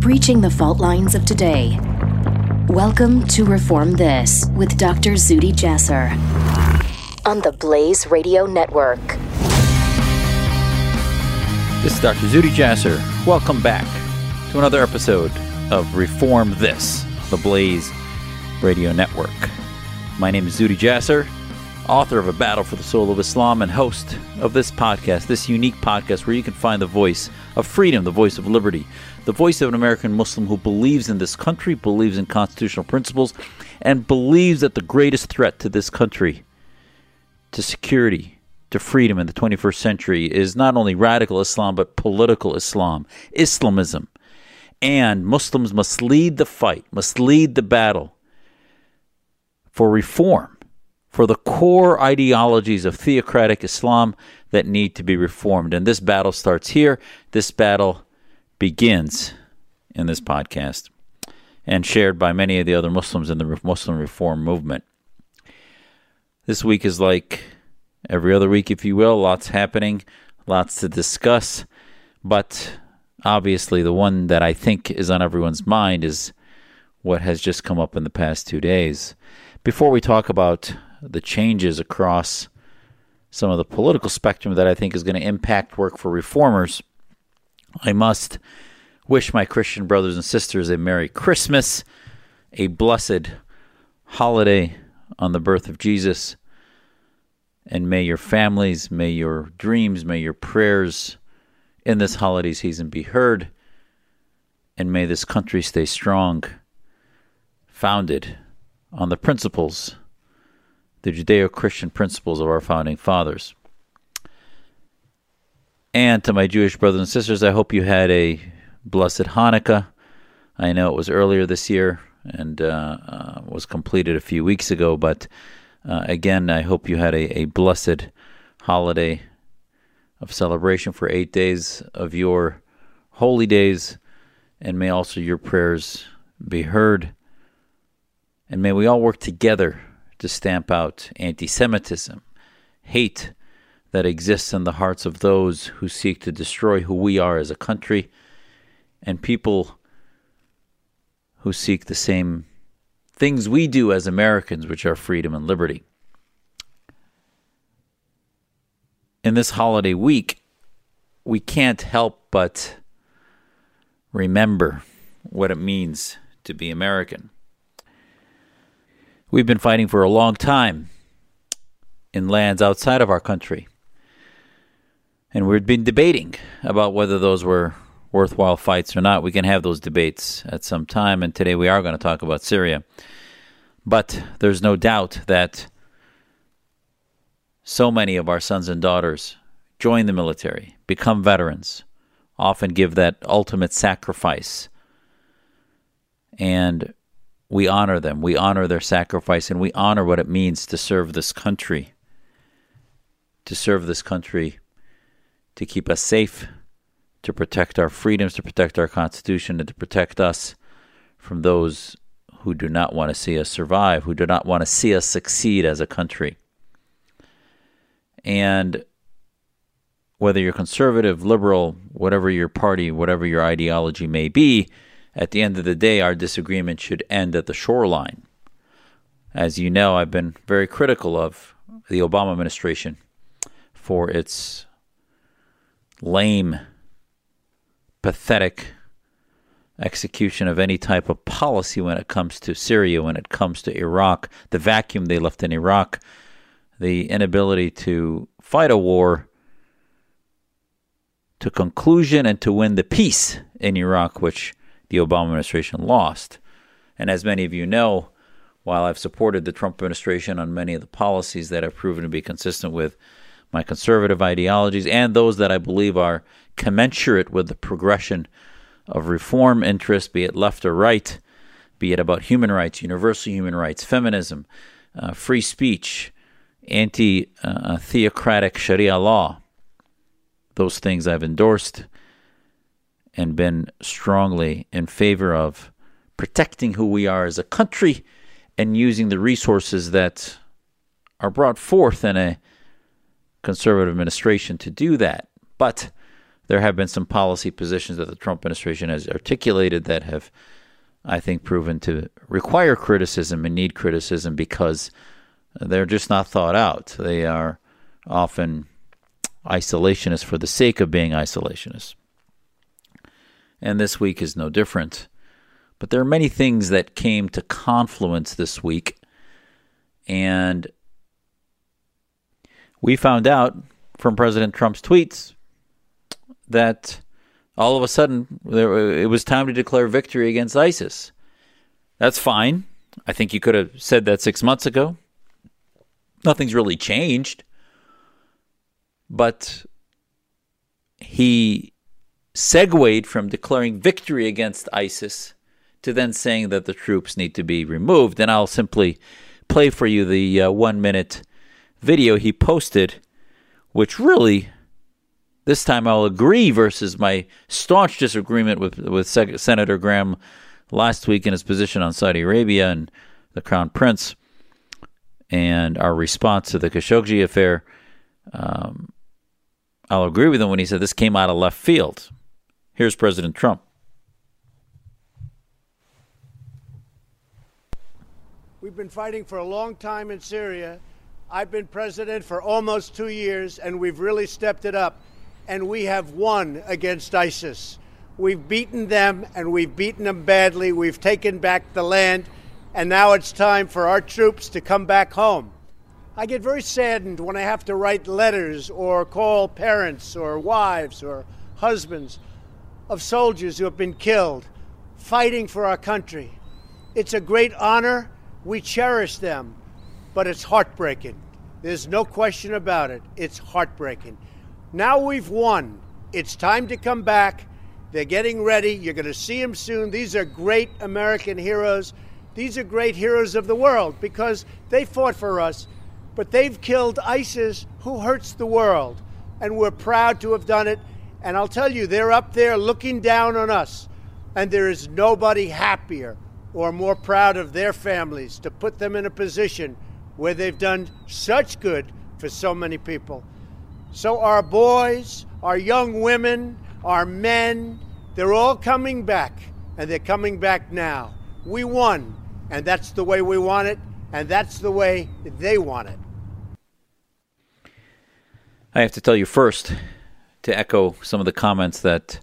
breaching the fault lines of today. Welcome to Reform This with Dr. Zuhdi Jasser on the Blaze Radio Network. This is Dr. Zuhdi Jasser. Welcome back to another episode of Reform This, the Blaze Radio Network. My name is Zuhdi Jasser, author of A Battle for the Soul of Islam and host of this podcast, this unique podcast where you can find the voice of freedom, the voice of liberty, the voice of an American Muslim who believes in this country, believes in constitutional principles, and believes that the greatest threat to this country, to security, to freedom in the 21st century is not only radical Islam, but political Islam, Islamism. And Muslims must lead the fight, must lead the battle for reform, for the core ideologies of theocratic Islam that need to be reformed. And this battle starts here. This battle begins in this podcast and shared by many of the other Muslims in the Muslim reform movement. This week is like every other week, if you will. Lots happening, lots to discuss. But obviously the one that I think is on everyone's mind is what has just come up in the past 2 days. Before we talk about the changes across some of the political spectrum that I think is going to impact work for reformers, I must wish my Christian brothers and sisters a Merry Christmas, a blessed holiday on the birth of Jesus, and may your families, may your dreams, may your prayers in this holiday season be heard, and may this country stay strong, founded on the principles, the Judeo-Christian principles of our founding fathers. And to my Jewish brothers and sisters, I hope you had a blessed Hanukkah. I know it was earlier this year and was completed a few weeks ago, but again, I hope you had a blessed holiday of celebration for 8 days of your holy days, and may also your prayers be heard. And may we all work together to stamp out anti-Semitism, hate that exists in the hearts of those who seek to destroy who we are as a country, and people who seek the same things we do as Americans, which are freedom and liberty. In this holiday week, we can't help but remember what it means to be American. We've been fighting for a long time in lands outside of our country. And we've been debating about whether those were worthwhile fights or not. We can have those debates at some time, and today we are going to talk about Syria. But there's no doubt that so many of our sons and daughters join the military, become veterans, often give that ultimate sacrifice. And we honor them. We honor their sacrifice, and we honor what it means to serve this country. To serve this country, to keep us safe, to protect our freedoms, to protect our Constitution, and to protect us from those who do not want to see us survive, who do not want to see us succeed as a country. And whether you're conservative, liberal, whatever your party, whatever your ideology may be, at the end of the day, our disagreement should end at the shoreline. As you know, I've been very critical of the Obama administration for its lame, pathetic execution of any type of policy when it comes to Syria, when it comes to Iraq, the vacuum they left in Iraq, the inability to fight a war to conclusion and to win the peace in Iraq, which the Obama administration lost. And as many of you know, while I've supported the Trump administration on many of the policies that have proven to be consistent with my conservative ideologies and those that I believe are commensurate with the progression of reform interests, be it left or right, be it about human rights, universal human rights, feminism, free speech, anti-theocratic Sharia law. Those things I've endorsed and been strongly in favor of protecting who we are as a country and using the resources that are brought forth in a conservative administration to do that. But there have been some policy positions that the Trump administration has articulated that have, I think, proven to require criticism and need criticism because they're just not thought out. They are often isolationists for the sake of being isolationists. And this week is no different. But there are many things that came to confluence this week. And we found out from President Trump's tweets that all of a sudden it was time to declare victory against ISIS. That's fine. I think you could have said that 6 months ago. Nothing's really changed. But he segued from declaring victory against ISIS to then saying that the troops need to be removed. And I'll simply play for you the 1-minute video he posted, which really, this time I'll agree versus my staunch disagreement with Senator Graham last week in his position on Saudi Arabia and the Crown Prince and our response to the Khashoggi affair. I'll agree with him when he said this came out of left field. Here's President Trump. We've been fighting for a long time in Syria. I've been president for almost 2 years, and we've really stepped it up. And we have won against ISIS. We've beaten them, and we've beaten them badly. We've taken back the land, and now it's time for our troops to come back home. I get very saddened when I have to write letters or call parents or wives or husbands of soldiers who have been killed fighting for our country. It's a great honor. We cherish them, but it's heartbreaking. There's no question about it. It's heartbreaking. Now we've won. It's time to come back. They're getting ready. You're going to see them soon. These are great American heroes. These are great heroes of the world because they fought for us. But they've killed ISIS, who hurts the world. And we're proud to have done it. And I'll tell you, they're up there looking down on us. And there is nobody happier or more proud of their families to put them in a position where they've done such good for so many people. So our boys, our young women, our men, they're all coming back. And they're coming back now. We won. And that's the way we want it. And that's the way they want it. I have to tell you first, to echo some of the comments that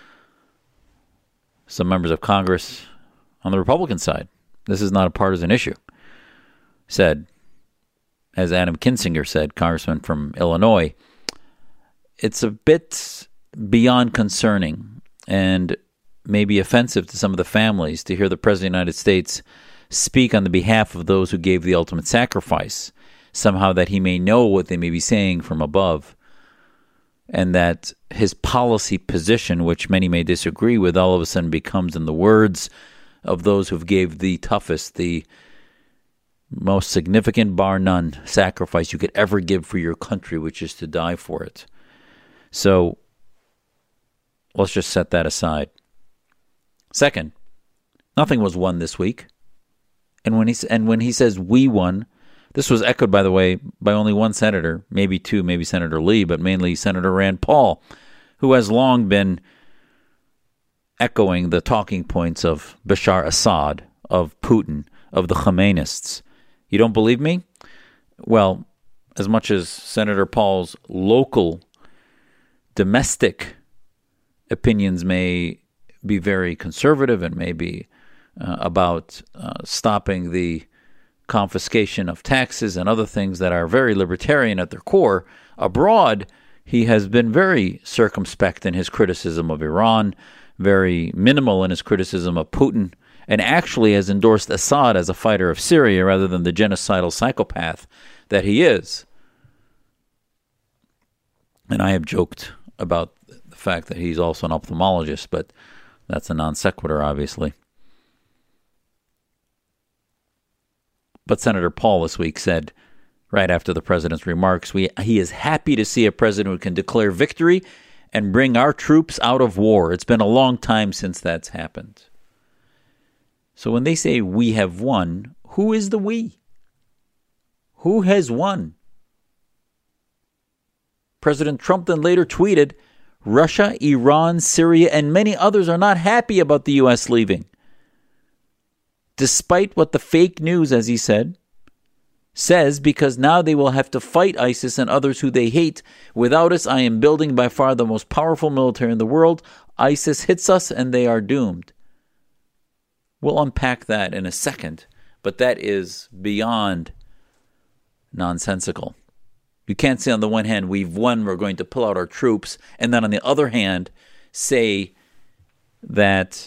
some members of Congress on the Republican side, this is not a partisan issue, said, as Adam Kinzinger said, congressman from Illinois, it's a bit beyond concerning and maybe offensive to some of the families to hear the President of the United States speak on the behalf of those who gave the ultimate sacrifice, somehow that he may know what they may be saying from above, and that his policy position, which many may disagree with, all of a sudden becomes, in the words of those who gave the toughest, the most significant, bar none, sacrifice you could ever give for your country, which is to die for it. So let's just set that aside. Second, nothing was won this week. And when he says we won, this was echoed, by the way, by only one senator, maybe two, maybe Senator Lee, but mainly Senator Rand Paul, who has long been echoing the talking points of Bashar Assad, of Putin, of the Khomeinists. You don't believe me? Well, as much as Senator Paul's local, domestic opinions may be very conservative and may be about stopping the confiscation of taxes and other things that are very libertarian at their core, abroad, he has been very circumspect in his criticism of Iran, very minimal in his criticism of Putin, and actually has endorsed Assad as a fighter of Syria rather than the genocidal psychopath that he is. And I have joked about the fact that he's also an ophthalmologist, but that's a non sequitur, obviously. But Senator Paul this week said, right after the president's remarks, he is happy to see a president who can declare victory and bring our troops out of war. It's been a long time since that's happened. So when they say we have won, who is the we? Who has won? President Trump then later tweeted, Russia, Iran, Syria, and many others are not happy about the U.S. leaving. Despite what the fake news, as he said, says, because now they will have to fight ISIS and others who they hate. Without us, I am building by far the most powerful military in the world. ISIS hits us and they are doomed. We'll unpack that in a second, but that is beyond nonsensical. You can't say on the one hand, we've won, we're going to pull out our troops, and then on the other hand, say that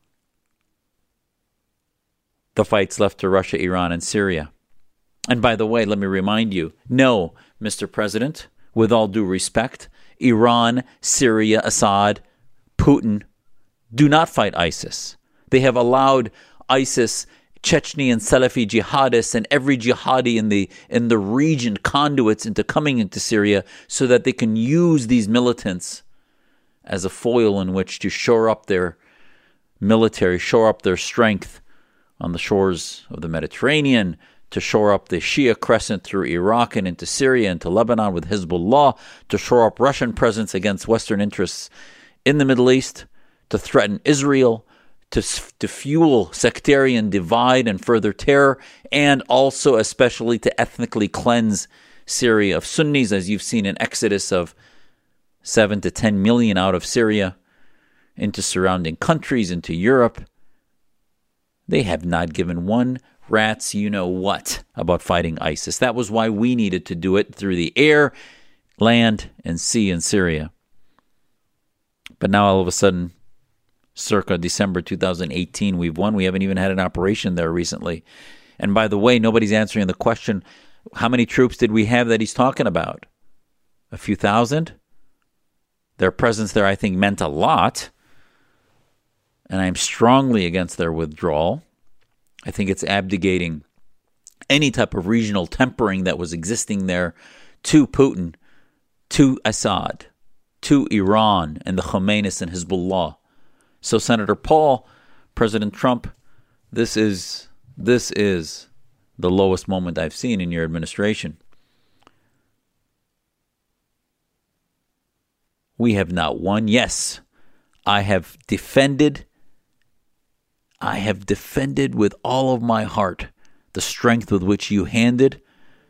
the fight's left to Russia, Iran, and Syria. And by the way, let me remind you, no, Mr. President, with all due respect, Iran, Syria, Assad, Putin do not fight ISIS. They have allowed ISIS, Chechnya and Salafi jihadists and every jihadi in the region conduits into coming into Syria so that they can use these militants as a foil in which to shore up their military, shore up their strength on the shores of the Mediterranean, to shore up the Shia crescent through Iraq and into Syria and to Lebanon with Hezbollah, to shore up Russian presence against Western interests in the Middle East, to threaten Israel, to fuel sectarian divide and further terror, and also especially to ethnically cleanse Syria of Sunnis, as you've seen an exodus of 7 to 10 million out of Syria into surrounding countries, into Europe. They have not given one rat's you-know-what about fighting ISIS. That was why we needed to do it through the air, land, and sea in Syria. But now all of a sudden, circa December 2018, we've won. We haven't even had an operation there recently. And by the way, nobody's answering the question, how many troops did we have that he's talking about? A few thousand? Their presence there, I think, meant a lot. And I'm strongly against their withdrawal. I think it's abdicating any type of regional tempering that was existing there to Putin, to Assad, to Iran, and the Khomeinis and Hezbollah. So, Senator Paul, President Trump, this is the lowest moment I've seen in your administration. We have not won. Yes, I have defended with all of my heart the strength with which you handed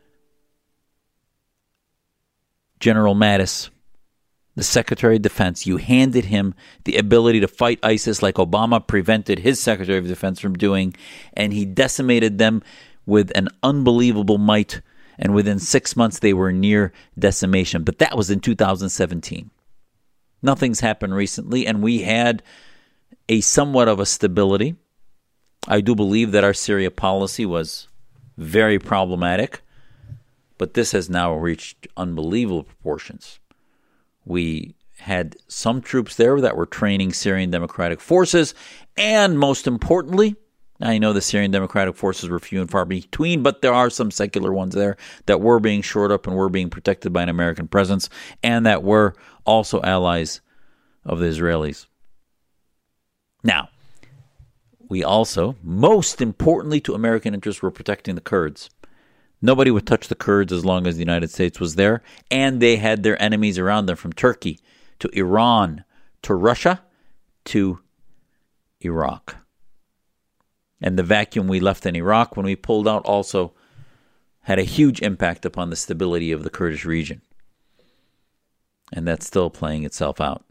General Mattis, the Secretary of Defense. You handed him the ability to fight ISIS like Obama prevented his Secretary of Defense from doing, and he decimated them with an unbelievable might, and within 6 months they were near decimation. But that was in 2017. Nothing's happened recently, and we had a somewhat of a stability. I do believe that our Syria policy was very problematic, but this has now reached unbelievable proportions. We had some troops there that were training Syrian Democratic Forces, and most importantly, I know the Syrian Democratic Forces were few and far between, but there are some secular ones there that were being shored up and were being protected by an American presence, and that were also allies of the Israelis. Now, we also, most importantly to American interests, were protecting the Kurds. Nobody would touch the Kurds as long as the United States was there, and they had their enemies around them, from Turkey to Iran to Russia to Iraq. And the vacuum we left in Iraq when we pulled out also had a huge impact upon the stability of the Kurdish region. And that's still playing itself out.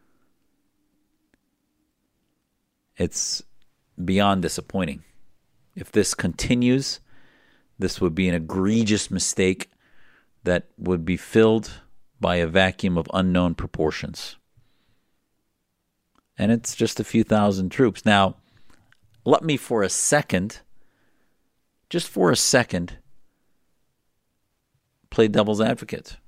It's beyond disappointing. If this continues, this would be an egregious mistake that would be filled by a vacuum of unknown proportions. And it's just a few thousand troops. Now, let me for a second, just for a second, play devil's advocate.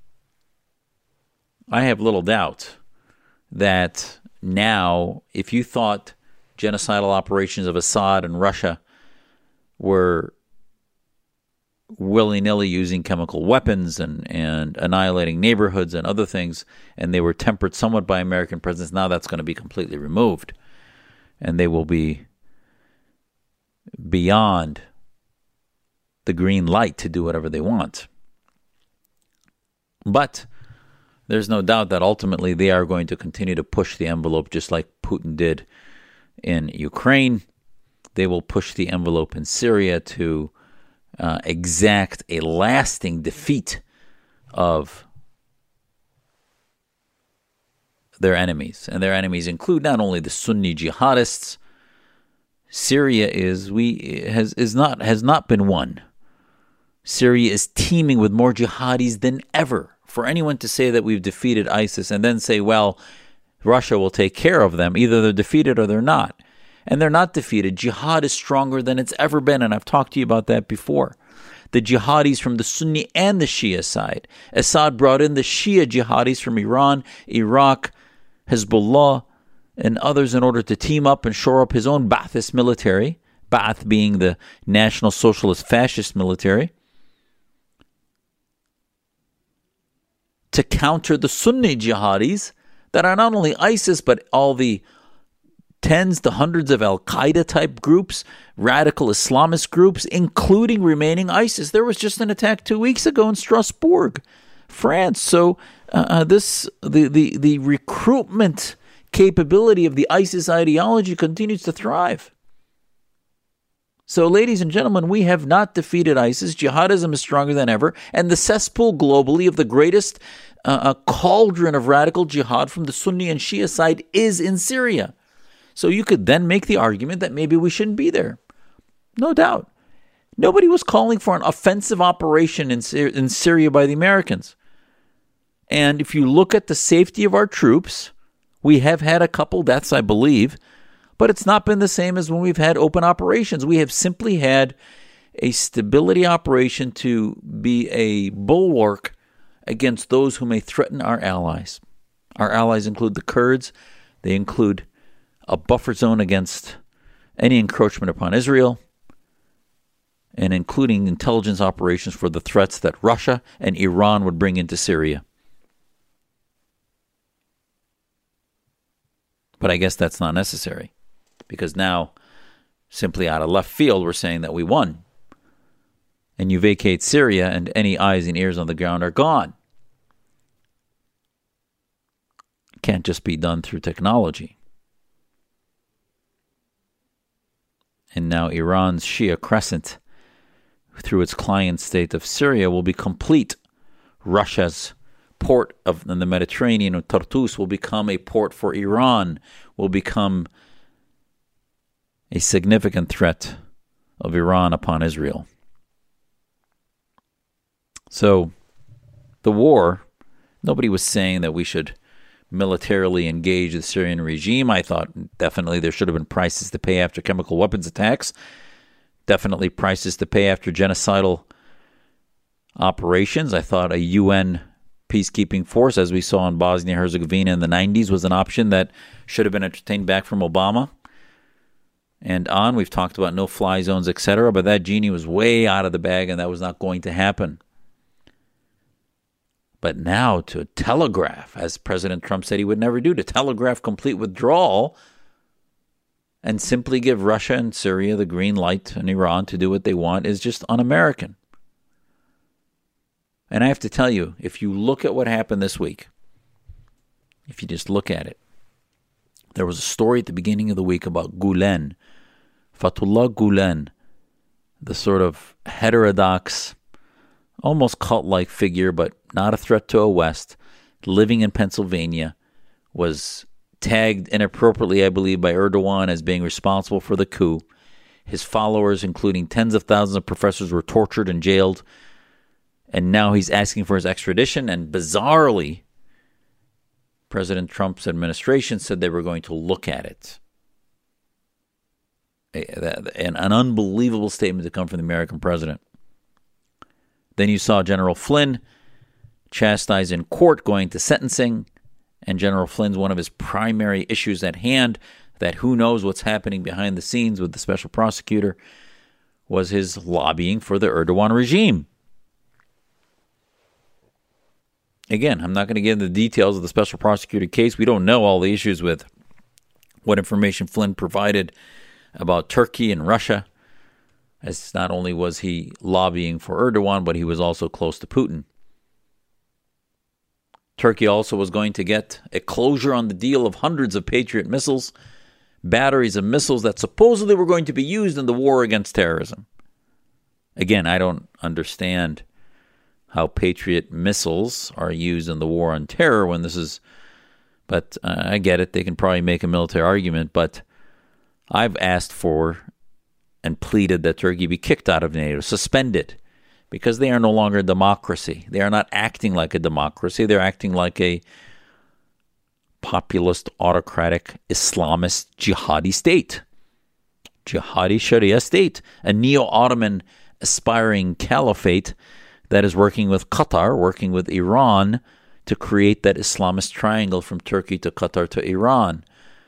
I have little doubt that now, if you thought genocidal operations of Assad and Russia were willy-nilly using chemical weapons and annihilating neighborhoods and other things, and they were tempered somewhat by American presence, now that's going to be completely removed. And they will be beyond the green light to do whatever they want. But there's no doubt that ultimately they are going to continue to push the envelope just like Putin did in Ukraine. They will push the envelope in Syria to exact a lasting defeat of their enemies. And their enemies include not only the Sunni jihadists. Syria has not been won. Syria is teeming with more jihadis than ever. For anyone to say that we've defeated ISIS and then say, well, Russia will take care of them, either they're defeated or they're not. And they're not defeated. Jihad is stronger than it's ever been, and I've talked to you about that before. The jihadis from the Sunni and the Shia side. Assad brought in the Shia jihadis from Iran, Iraq, Hezbollah, and others in order to team up and shore up his own Ba'athist military, Ba'ath being the National Socialist Fascist military, to counter the Sunni jihadis that are not only ISIS, but all the tens to hundreds of Al-Qaeda type groups, radical Islamist groups, including remaining ISIS. There was just an attack 2 weeks ago in Strasbourg, France. So the recruitment capability of the ISIS ideology continues to thrive. So, ladies and gentlemen, we have not defeated ISIS. Jihadism is stronger than ever. And the cesspool globally of the greatest cauldron of radical jihad from the Sunni and Shia side is in Syria. So you could then make the argument that maybe we shouldn't be there. No doubt. Nobody was calling for an offensive operation in Syria by the Americans. And if you look at the safety of our troops, we have had a couple deaths, I believe, but it's not been the same as when we've had open operations. We have simply had a stability operation to be a bulwark against those who may threaten our allies. Our allies include the Kurds. They include a buffer zone against any encroachment upon Israel, and including intelligence operations for the threats that Russia and Iran would bring into Syria. But I guess that's not necessary, because now, simply out of left field, we're saying that we won. And you vacate Syria and any eyes and ears on the ground are gone. It can't just be done through technology. And now Iran's Shia crescent, through its client state of Syria, will be complete. Russia's port in the Mediterranean of Tartus will become a port for Iran, will become a significant threat of Iran upon Israel. So, the war, nobody was saying that we should militarily engage the Syrian regime. I thought definitely there should have been prices to pay after chemical weapons attacks, definitely prices to pay after genocidal operations. I thought a UN peacekeeping force, as we saw in Bosnia-Herzegovina in the 90s, was an option that should have been entertained back from Obama. And on, we've talked about no-fly zones, etc., but that genie was way out of the bag, and that was not going to happen. But now to telegraph, as President Trump said he would never do, to telegraph complete withdrawal and simply give Russia and Syria the green light and Iran to do what they want is just un-American. And I have to tell you, if you look at what happened this week, if you just look at it, there was a story at the beginning of the week about Gulen, Fatullah Gulen, the sort of heterodox, almost cult-like figure, but not a threat to a West, living in Pennsylvania, was tagged inappropriately, I believe, by Erdogan as being responsible for the coup. His followers, including tens of thousands of professors, were tortured and jailed. And now he's asking for his extradition. And bizarrely, President Trump's administration said they were going to look at it. An unbelievable statement to come from the American president. Then you saw General Flynn chastised in court going to sentencing. And General Flynn's one of his primary issues at hand, that who knows what's happening behind the scenes with the special prosecutor, was his lobbying for the Erdogan regime. Again, I'm not going to get into the details of the special prosecutor case. We don't know all the issues with what information Flynn provided about Turkey and Russia, as not only was he lobbying for Erdogan, but he was also close to Putin. Turkey also was going to get a closure on the deal of hundreds of Patriot missiles, batteries of missiles that supposedly were going to be used in the war against terrorism. Again, I don't understand how Patriot missiles are used in the war on terror when this is... But I get it. They can probably make a military argument. But I've asked for and pleaded that Turkey be kicked out of NATO, suspended, because they are no longer a democracy. They are not acting like a democracy. They're acting like a populist, autocratic, Islamist, jihadi state. Jihadi Sharia state. A neo-Ottoman aspiring caliphate that is working with Qatar, working with Iran to create that Islamist triangle from Turkey to Qatar to Iran.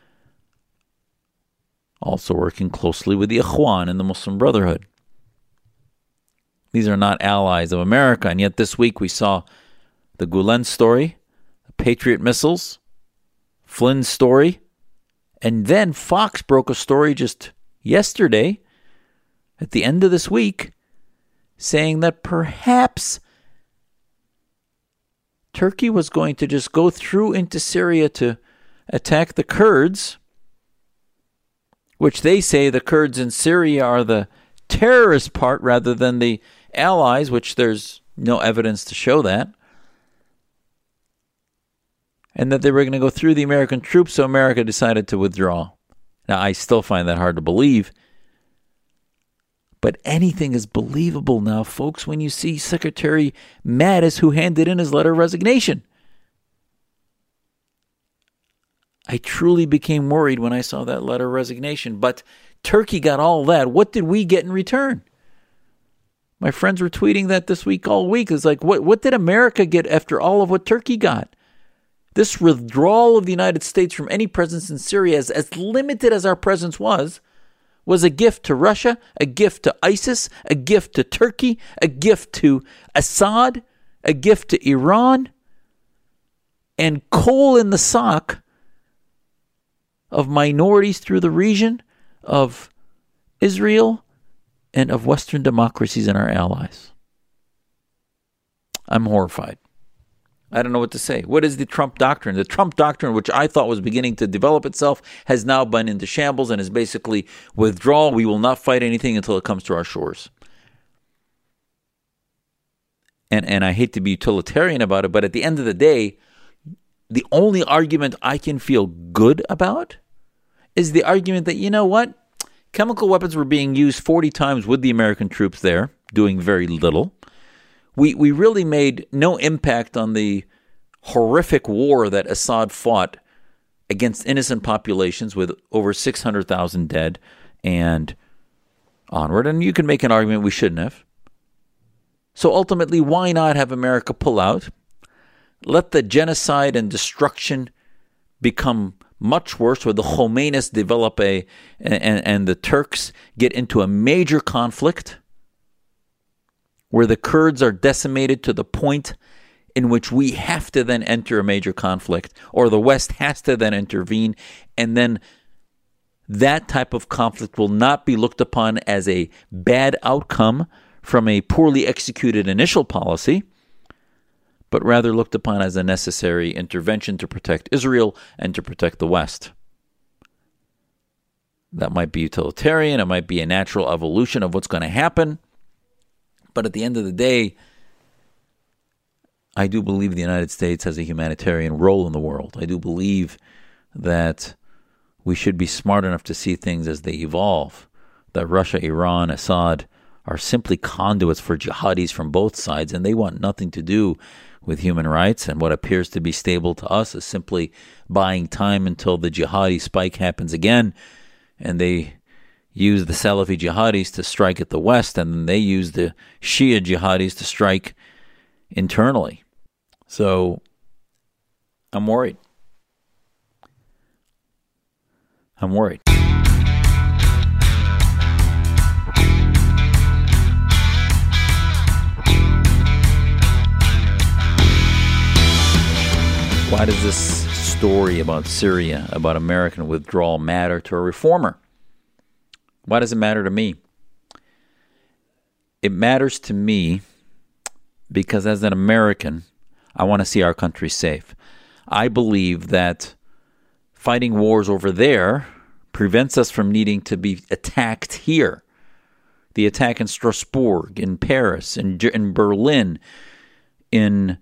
Also working closely with the Ikhwan and the Muslim Brotherhood. These are not allies of America, and yet this week we saw the Gulen story, the Patriot missiles, Flynn's story, and then Fox broke a story just yesterday, at the end of this week, saying that perhaps Turkey was going to just go through into Syria to attack the Kurds, which they say the Kurds in Syria are the terrorist part rather than the allies, which there's no evidence to show that. And that they were going to go through the American troops, so America decided to withdraw. Now, I still find that hard to believe. But anything is believable now, folks, when you see Secretary Mattis, who handed in his letter of resignation. I truly became worried when I saw that letter of resignation. But Turkey got all that. What did we get in return? My friends were tweeting that this week all week. It's like, what did America get after all of what Turkey got? This withdrawal of the United States from any presence in Syria, as limited as our presence was a gift to Russia, a gift to ISIS, a gift to Turkey, a gift to Assad, a gift to Iran, and coal in the sock of minorities through the region, of Israel, and of Western democracies and our allies. I'm horrified. I don't know what to say. What is the Trump doctrine? The Trump doctrine, which I thought was beginning to develop itself, has now been into shambles and is basically withdrawal. We will not fight anything until it comes to our shores. And I hate to be utilitarian about it, but at the end of the day, the only argument I can feel good about is the argument that, you know what? Chemical weapons were being used 40 times with the American troops there, doing very little. We really made no impact on the horrific war that Assad fought against innocent populations with over 600,000 dead and onward. And you can make an argument we shouldn't have. So ultimately, why not have America pull out? Let the genocide and destruction become much worse, where the Khomeinis develop and the Turks get into a major conflict, where the Kurds are decimated to the point in which we have to then enter a major conflict, or the West has to then intervene, and then that type of conflict will not be looked upon as a bad outcome from a poorly executed initial policy, but rather looked upon as a necessary intervention to protect Israel and to protect the West. That might be utilitarian, it might be a natural evolution of what's going to happen, but at the end of the day, I do believe the United States has a humanitarian role in the world. I do believe that we should be smart enough to see things as they evolve, that Russia, Iran, Assad are simply conduits for jihadis from both sides, and they want nothing to do with human rights, and what appears to be stable to us is simply buying time until the jihadi spike happens again, and they use the Salafi jihadis to strike at the West, and then they use the Shia jihadis to strike internally. So I'm worried. I'm worried. Why does this story about Syria, about American withdrawal, matter to a reformer? Why does it matter to me? It matters to me because as an American, I want to see our country safe. I believe that fighting wars over there prevents us from needing to be attacked here. The attack in Strasbourg, in Paris, in Berlin, in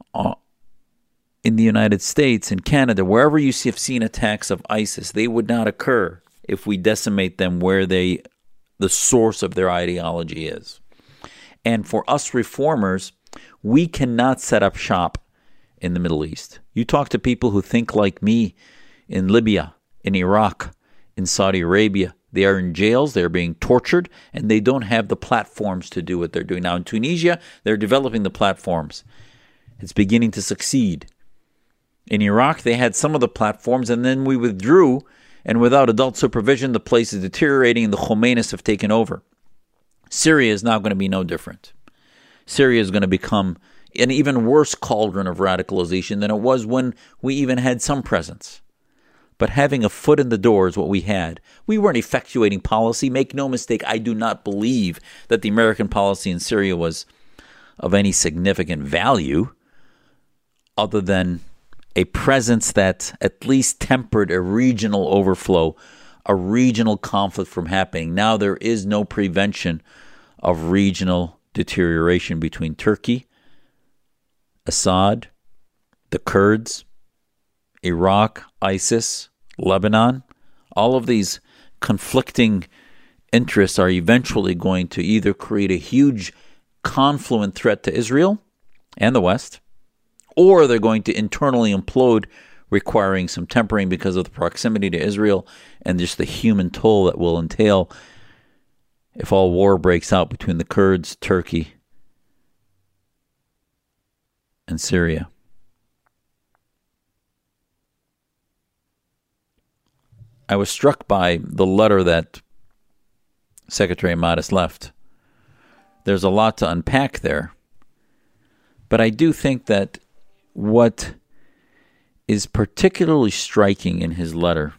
the United States, in Canada, wherever you have seen attacks of ISIS, they would not occur if we decimate them where the source of their ideology is. And for us reformers, we cannot set up shop in the Middle East. You talk to people who think like me in Libya, in Iraq, in Saudi Arabia. They are in jails, they're being tortured, and they don't have the platforms to do what they're doing. Now in Tunisia, they're developing the platforms. It's beginning to succeed. In Iraq, they had some of the platforms, and then we withdrew, and without adult supervision, the place is deteriorating, and the Khomeinis have taken over. Syria is now going to be no different. Syria is going to become an even worse cauldron of radicalization than it was when we even had some presence. But having a foot in the door is what we had. We weren't effectuating policy. Make no mistake, I do not believe that the American policy in Syria was of any significant value other than a presence that at least tempered a regional overflow, a regional conflict from happening. Now there is no prevention of regional deterioration between Turkey, Assad, the Kurds, Iraq, ISIS, Lebanon. All of these conflicting interests are eventually going to either create a huge confluent threat to Israel and the West, or they're going to internally implode, requiring some tempering because of the proximity to Israel and just the human toll that will entail if all war breaks out between the Kurds, Turkey, and Syria. I was struck by the letter that Secretary Mattis left. There's a lot to unpack there. But I do think that what is particularly striking in his letter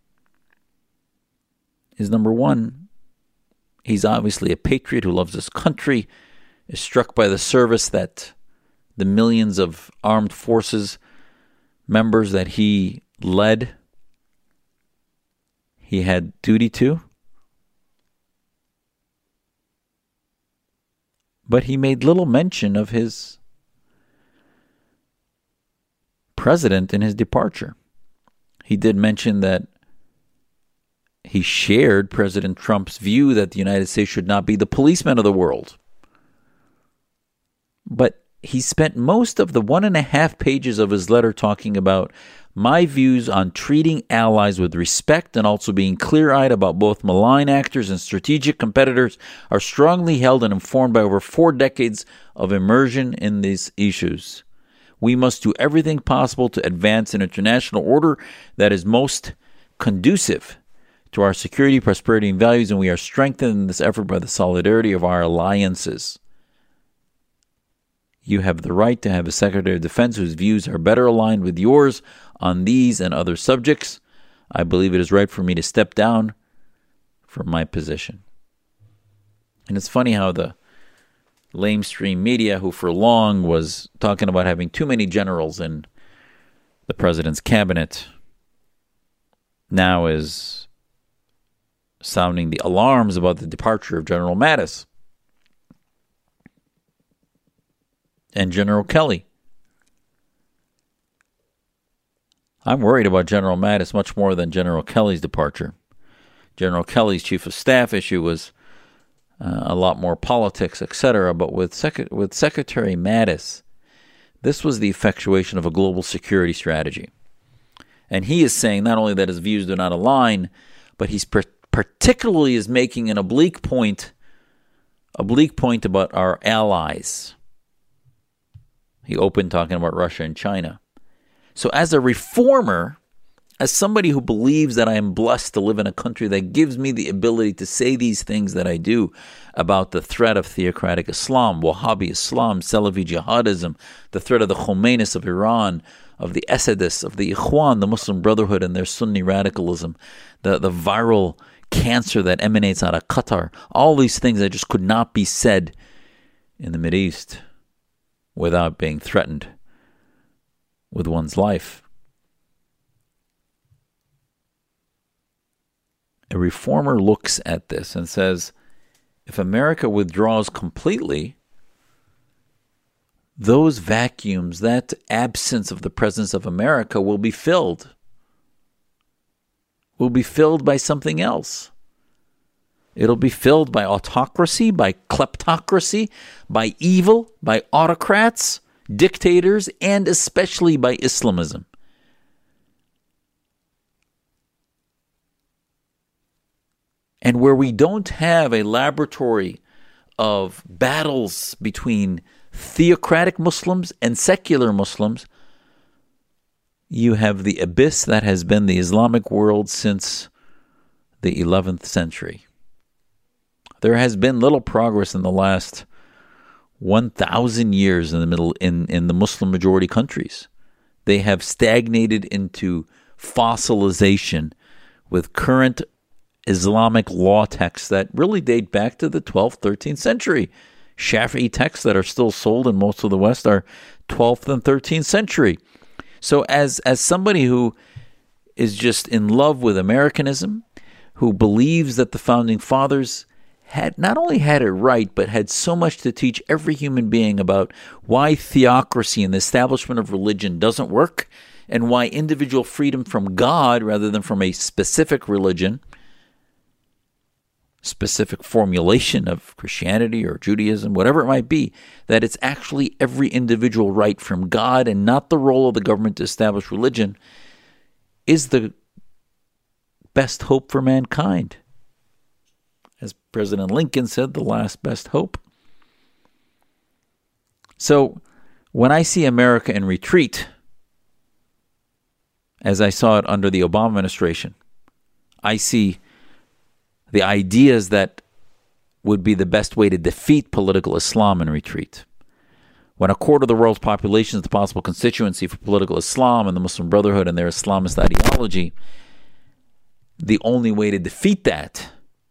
is, number one, he's obviously a patriot who loves his country, is struck by the service that the millions of armed forces members that he led, he had duty to. But he made little mention of his president in his departure. He did mention that he shared President Trump's view that the United States should not be the policeman of the world. But he spent most of the 1.5 pages of his letter talking about my views on treating allies with respect and also being clear-eyed about both malign actors and strategic competitors are strongly held and informed by over 4 decades of immersion in these issues. We must do everything possible to advance an international order that is most conducive to our security, prosperity, and values, and we are strengthened in this effort by the solidarity of our alliances. You have the right to have a Secretary of Defense whose views are better aligned with yours on these and other subjects. I believe it is right for me to step down from my position. And it's funny how the lamestream media, who for long was talking about having too many generals in the president's cabinet, now is sounding the alarms about the departure of General Mattis and General Kelly. I'm worried about General Mattis much more than General Kelly's departure. General Kelly's chief of staff issue was a lot more politics, etc. But with Secretary Mattis, this was the effectuation of a global security strategy. And he is saying not only that his views do not align, but he's particularly is making an oblique point about our allies. He opened talking about Russia and China. So as a reformer, as somebody who believes that I am blessed to live in a country that gives me the ability to say these things that I do about the threat of theocratic Islam, Wahhabi Islam, Salafi jihadism, the threat of the Khomeinis of Iran, of the Assadists, of the Ikhwan, the Muslim Brotherhood and their Sunni radicalism, the viral cancer that emanates out of Qatar, all these things that just could not be said in the Mideast without being threatened with one's life. A reformer looks at this and says, if America withdraws completely, those vacuums, that absence of the presence of America will be filled by something else. It'll be filled by autocracy, by kleptocracy, by evil, by autocrats, dictators, and especially by Islamism. And where we don't have a laboratory of battles between theocratic Muslims and secular Muslims, you have the abyss that has been the Islamic world since the 11th century. There has been little progress in the last 1,000 years in the Muslim majority countries. They have stagnated into fossilization with current Islamic law texts that really date back to the 12th, 13th century. Shafi'i texts that are still sold in most of the West are 12th and 13th century. So as somebody who is just in love with Americanism, who believes that the Founding Fathers had not only had it right, but had so much to teach every human being about why theocracy and the establishment of religion doesn't work, and why individual freedom from God rather than from a specific religion, specific formulation of Christianity or Judaism, whatever it might be, that it's actually every individual right from God and not the role of the government to establish religion, is the best hope for mankind. As President Lincoln said, the last best hope. So when I see America in retreat, as I saw it under the Obama administration, I see the ideas that would be the best way to defeat political Islam in retreat. When a quarter of the world's population is the possible constituency for political Islam and the Muslim Brotherhood and their Islamist ideology, the only way to defeat that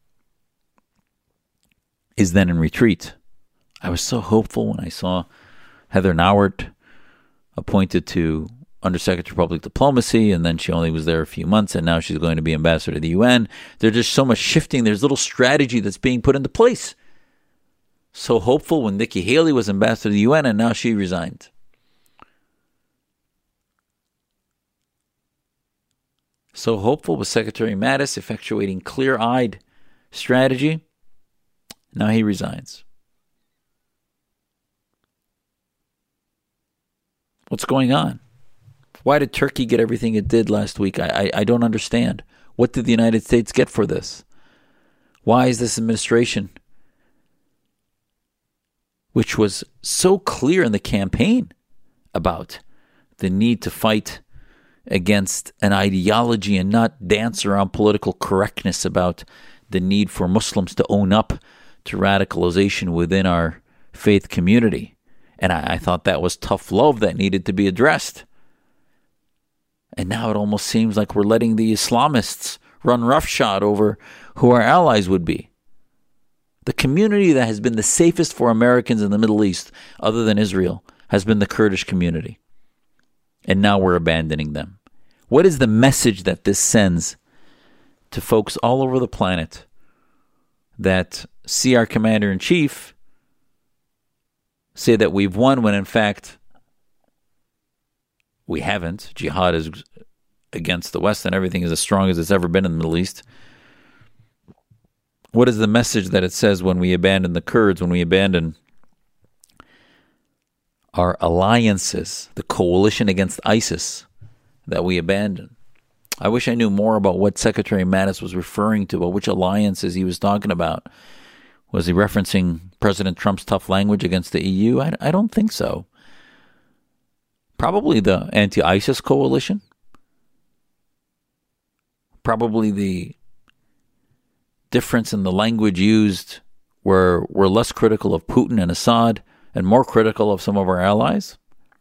is then in retreat. I was so hopeful when I saw Heather Nauert appointed to Undersecretary of Public Diplomacy, and then she only was there a few months, and now she's going to be ambassador to the UN. There's just so much shifting. There's little strategy that's being put into place. So hopeful when Nikki Haley was ambassador to the UN, and now she resigned. So hopeful with Secretary Mattis effectuating clear-eyed strategy. Now he resigns. What's going on? Why did Turkey get everything it did last week? I don't understand. What did the United States get for this? Why is this administration, which was so clear in the campaign about the need to fight against an ideology and not dance around political correctness about the need for Muslims to own up to radicalization within our faith community. And I thought that was tough love that needed to be addressed. And now it almost seems like we're letting the Islamists run roughshod over who our allies would be. The community that has been the safest for Americans in the Middle East, other than Israel, has been the Kurdish community. And now we're abandoning them. What is the message that this sends to folks all over the planet that see our commander-in-chief say that we've won when in fact we haven't? Jihad is against the West and everything is as strong as it's ever been in the Middle East. What is the message that it says when we abandon the Kurds, when we abandon our alliances, the coalition against ISIS that we abandon? I wish I knew more about what Secretary Mattis was referring to, about which alliances he was talking about. Was he referencing President Trump's tough language against the EU? I don't think so. Probably the anti-ISIS coalition. Probably the difference in the language used where we're less critical of Putin and Assad and more critical of some of our allies.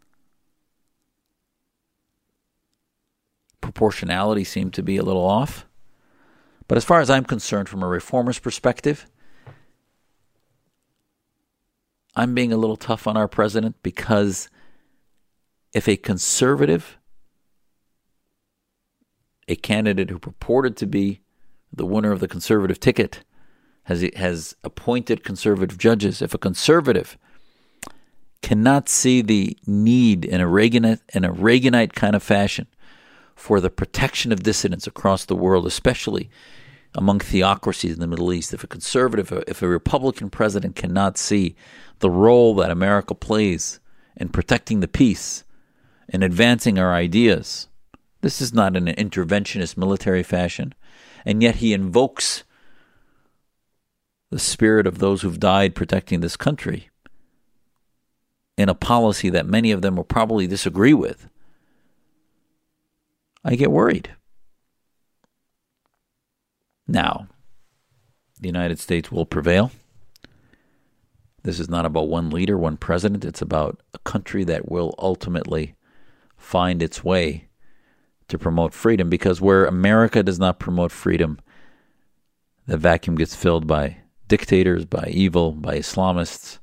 Proportionality seemed to be a little off. But as far as I'm concerned, from a reformer's perspective, I'm being a little tough on our president because if a conservative, a candidate who purported to be the winner of the conservative ticket, has appointed conservative judges, if a conservative cannot see the need in a Reaganite kind of fashion for the protection of dissidents across the world, especially among theocracies in the Middle East, if a conservative, if a Republican president cannot see the role that America plays in protecting the peace and advancing our ideas, this is not in an interventionist military fashion, and yet he invokes the spirit of those who've died protecting this country in a policy that many of them will probably disagree with, I get worried. Now, the United States will prevail. This is not about one leader, one president. It's about a country that will ultimately find its way to promote freedom, because where America does not promote freedom, the vacuum gets filled by dictators, by evil, by Islamists.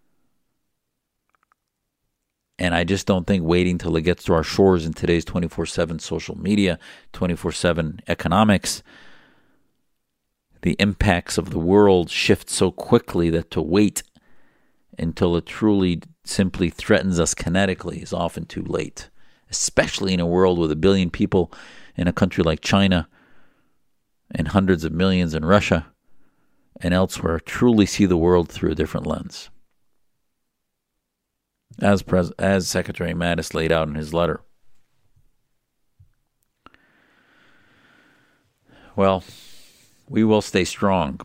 And I just don't think waiting till it gets to our shores in today's 24/7 social media, 24/7 economics, the impacts of the world shift so quickly that to wait until it truly simply threatens us kinetically is often too late, especially in a world with 1 billion people in a country like China and hundreds of millions in Russia and elsewhere truly see the world through a different lens, as Secretary Mattis laid out in his letter. Well, we will stay strong.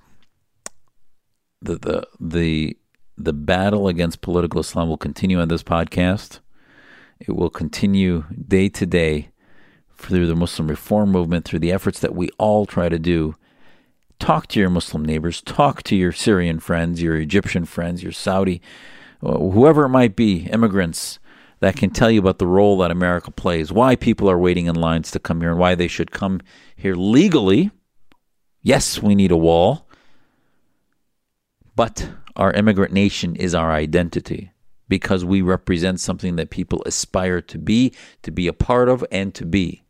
The battle against political Islam will continue on this podcast. It will continue day to day through the Muslim reform movement, through the efforts that we all try to do. Talk to your Muslim neighbors. Talk to your Syrian friends, your Egyptian friends, your Saudi, whoever it might be, immigrants that can tell you about the role that America plays, why people are waiting in lines to come here, and why they should come here legally. Yes, we need a wall, but our immigrant nation is our identity because we represent something that people aspire to be a part of, and to be.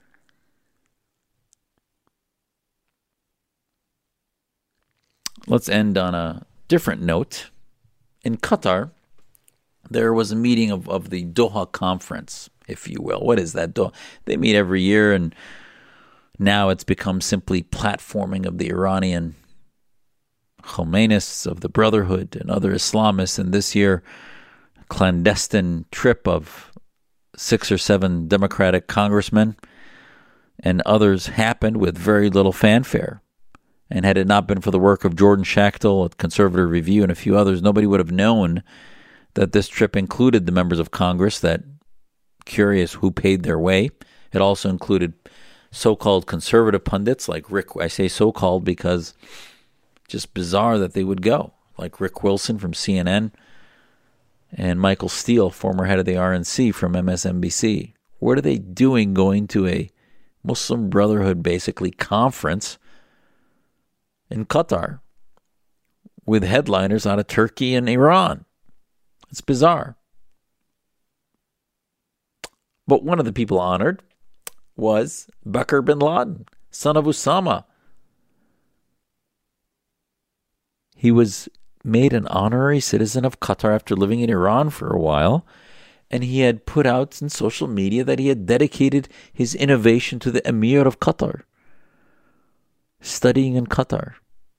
Let's end on a different note. In Qatar, there was a meeting of the Doha Conference, if you will. What is that? Doha? They meet every year, and now it's become simply platforming of the Iranian Khomeinists, of the Brotherhood, and other Islamists. And this year, a clandestine trip of 6 or 7 Democratic congressmen and others happened with very little fanfare. And had it not been for the work of Jordan Schachtel at Conservative Review and a few others, nobody would have known that this trip included the members of Congress that, curious who paid their way. It also included so-called conservative pundits like Rick. I say so-called because just bizarre that they would go, like Rick Wilson from CNN and Michael Steele, former head of the RNC from MSNBC. What are they doing going to a Muslim Brotherhood, basically, conference in Qatar with headliners out of Turkey and Iran? It's bizarre. But one of the people honored was Bakr bin Laden, son of Osama. He was made an honorary citizen of Qatar after living in Iran for a while, and he had put out in social media that he had dedicated his innovation to the Emir of Qatar, studying in Qatar.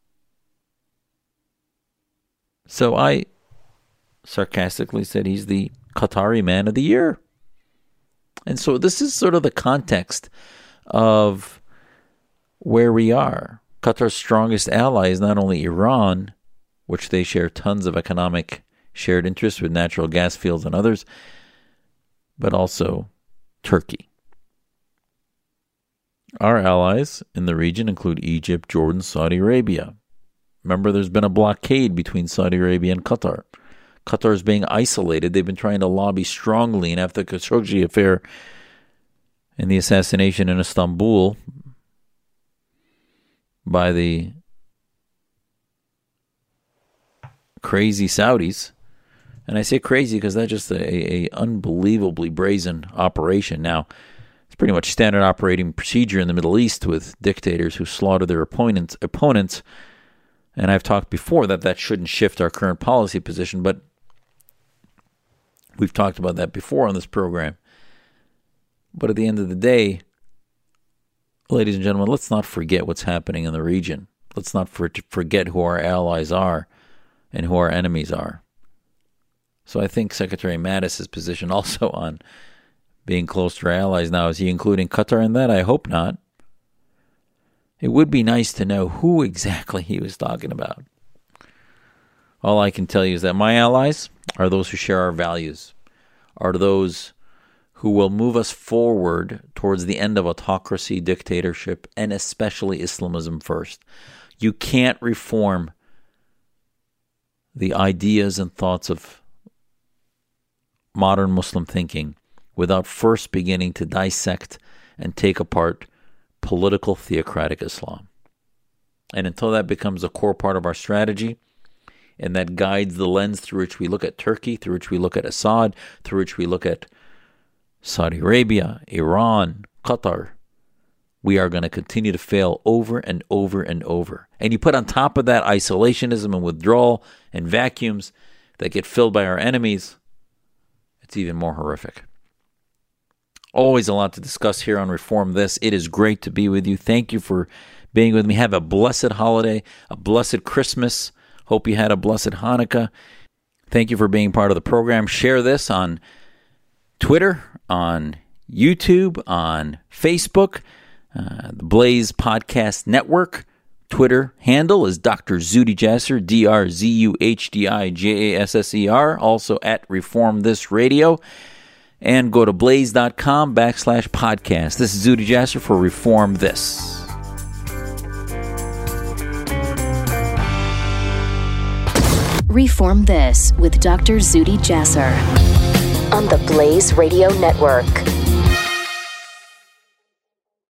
So I sarcastically said he's the Qatari Man of the Year. And so this is sort of the context of where we are. Qatar's strongest ally is not only Iran, which they share tons of economic shared interests with natural gas fields and others, but also Turkey. Our allies in the region include Egypt, Jordan, Saudi Arabia. Remember, there's been a blockade between Saudi Arabia and Qatar. Qatar is being isolated. They've been trying to lobby strongly, and after the Khashoggi affair and the assassination in Istanbul by the crazy Saudis, And I say crazy because that's just a unbelievably brazen operation. Now, it's pretty much standard operating procedure in the Middle East with dictators who slaughter their opponents. And I've talked before that shouldn't shift our current policy position, but we've talked about that before on this program. But at the end of the day, ladies and gentlemen, let's not forget what's happening in the region. Let's not forget who our allies are and who our enemies are. So I think Secretary Mattis's position also on being close to our allies now, is he including Qatar in that? I hope not. It would be nice to know who exactly he was talking about. All I can tell you is that my allies are those who share our values, are those who will move us forward towards the end of autocracy, dictatorship, and especially Islamism first. You can't reform the ideas and thoughts of modern Muslim thinking without first beginning to dissect and take apart political theocratic Islam. And until that becomes a core part of our strategy, and that guides the lens through which we look at Turkey, through which we look at Assad, through which we look at Saudi Arabia, Iran, Qatar, we are going to continue to fail over and over and over. And you put on top of that isolationism and withdrawal and vacuums that get filled by our enemies, it's even more horrific. Always a lot to discuss here on Reform This. It is great to be with you. Thank you for being with me. Have a blessed holiday, a blessed Christmas. Hope you had a blessed Hanukkah. Thank you for being part of the program. Share this on Twitter, on YouTube, on Facebook, the Blaze Podcast Network. Twitter handle is Dr. Zuhdi Jasser, DrZuhdijasser, also at Reform This Radio. And go to blaze.com/podcast. This is Zuhdi Jasser for Reform This. Reform This with Dr. Zuhdi Jasser on the Blaze Radio Network.